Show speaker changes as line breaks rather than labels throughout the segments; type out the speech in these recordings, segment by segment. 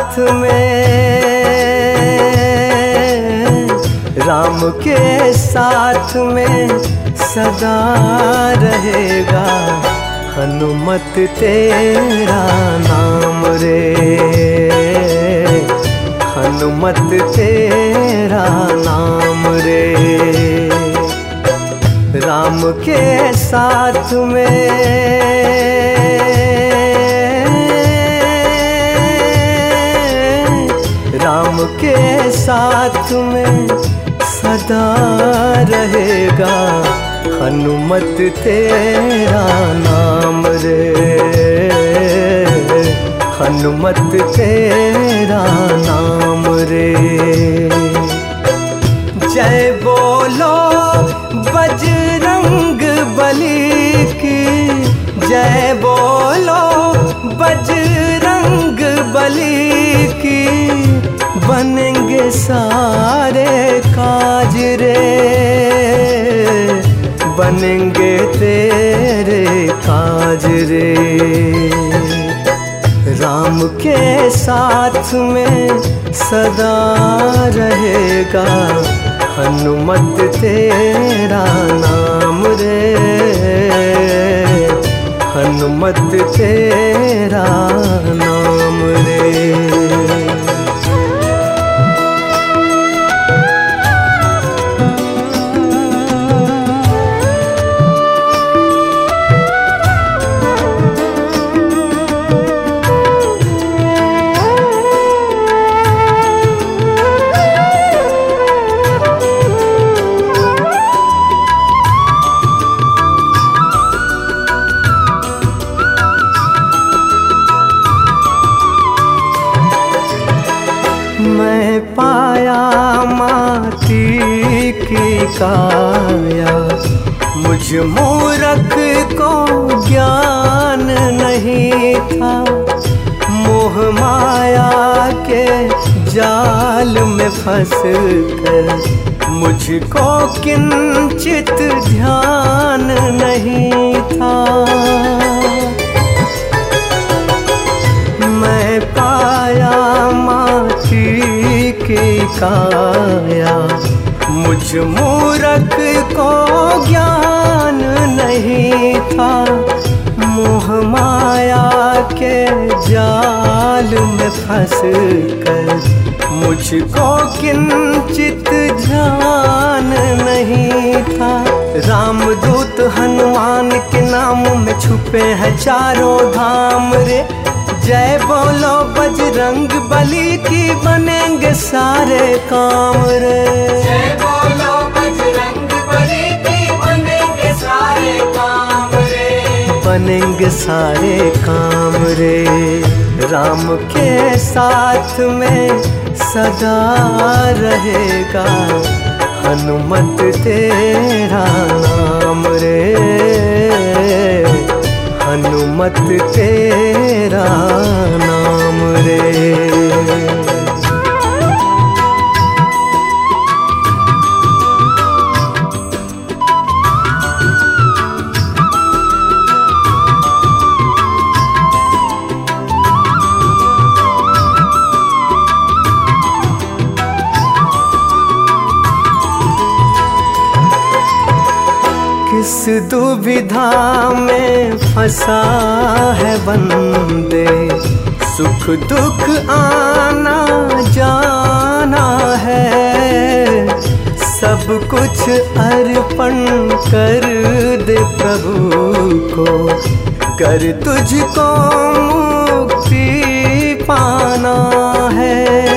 साथ में, राम के साथ में सदा रहेगा हनुमत तेरा नाम रे, हनुमत तेरा नाम रे। राम के साथ में, राम के साथ में सदा रहेगा हनुमत तेरा नाम रे, हनुमत तेरा नाम रे। जय बोलो बजरंग बली की, जय बोलो बजरंग बली की, बनेंगे सारे काज रे, बनेंगे तेरे काज रे। राम के साथ में सदा रहेगा हनुमत तेरा नाम रे, हनुमत तेरा नाम रे। मैं पाया माटी की काया, मुझ मूरख को ज्ञान नहीं था, मोह माया के जाल में फंस कर मुझको किंचित ध्यान नहीं था। मैं पाया माटी की काया, मुझ मूरख को ज्ञान नहीं था, मोह माया के जाल में फंस कर मुझको किंचित ध्यान नहीं था। रामदूत हनुमान के नाम में छुपे हैं चारों धाम रे, जय बोलो बजरंग बली की, बनेंगे सारे काम रे,
जय बोलो बजरंग बली की, बनेंगे सारे काम रे,
बनेंगे सारे काम रे। राम के साथ में सदा रहेगा हनुमत तेरा नाम रे, हनुमत तेरा नाम रे। किस दुविधा में फंसा है बंदे, सुख दुख आना जाना है, सब कुछ अर्पण कर दे प्रभु को, कर तुझको मुक्ति पाना है।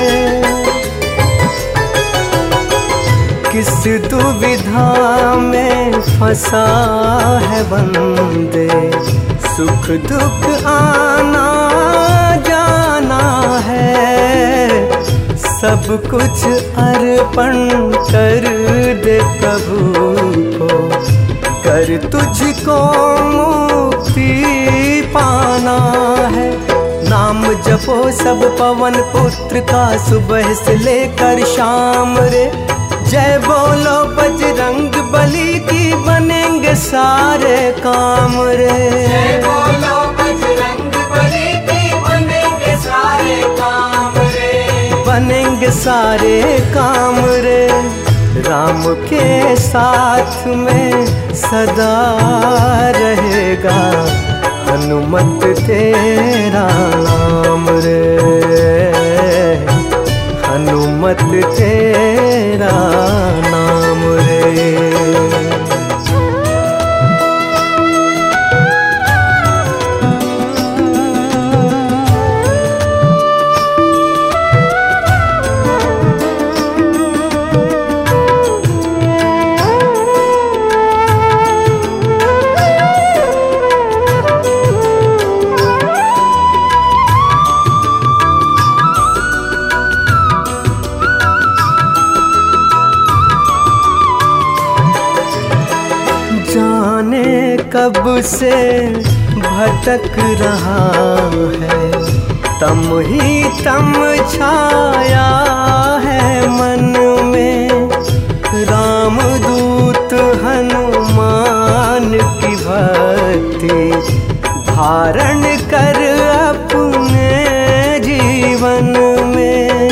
किस दुविधा में फंसा है बंदे, सुख दुख आना जाना है, सब कुछ अर्पण कर दे प्रभु को, कर तुझको मुक्ति पाना है। नाम जपो सब पवन पुत्र का, सुबह से लेकर शाम रे, जय बोलो बजरंग बली की, बनेंगे सारे काम रे,
जय बोलो बजरंग बली की, बनेंगे सारे काम रे।
बनेंगे सारे काम रे। राम के साथ में सदा रहेगा हनुमत तेरा नाम रे, हनुमत तेरा नाम रे। जाने कब से भटक रहा है, तम ही तम छाया है मन में। राम दूत हनुमान की भक्ति धारण कर अपने जीवन में।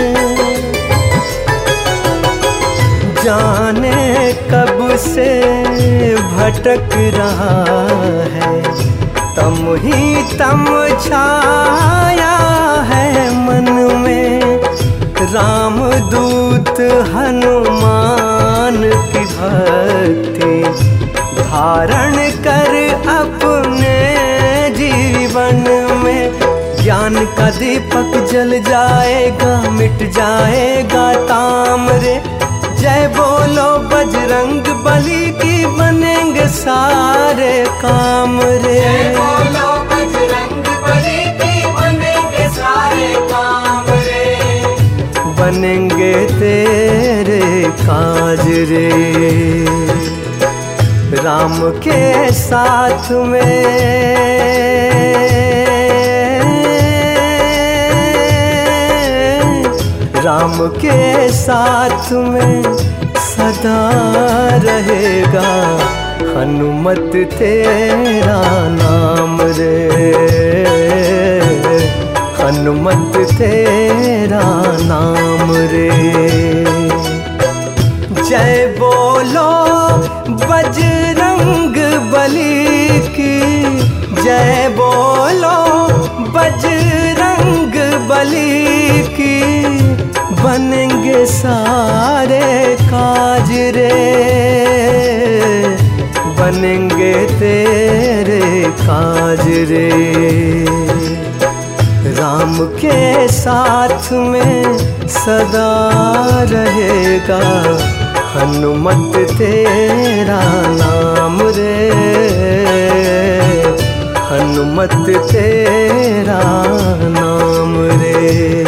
जाने कब से भटक रहा है, तम ही तम छाया है मन में। राम दूत हनुमान की भक्ति धारण कर अपने जीवन में। ज्ञान का दीपक जल जाएगा, मिट जाएगा ताम रे। जय बोलो बजरंग बली की, बनेंगे सारे काम रे।
जय बोलो बजरंग बली की, बनेंगे सारे काम रे।
बनेंगे तेरे काज रे। राम के साथ में राम के साथ में सदा रहेगा हनुमत तेरा नाम रे, हनुमत तेरा नाम रे। जय बोलो बजरंग बली की, जय बोलो बजरंग बली की। बनेंगे सारे काज रे, बनेंगे तेरे काज रे। राम के साथ में सदा रहेगा हनुमत तेरा नाम रे, हनुमत तेरा नाम रे।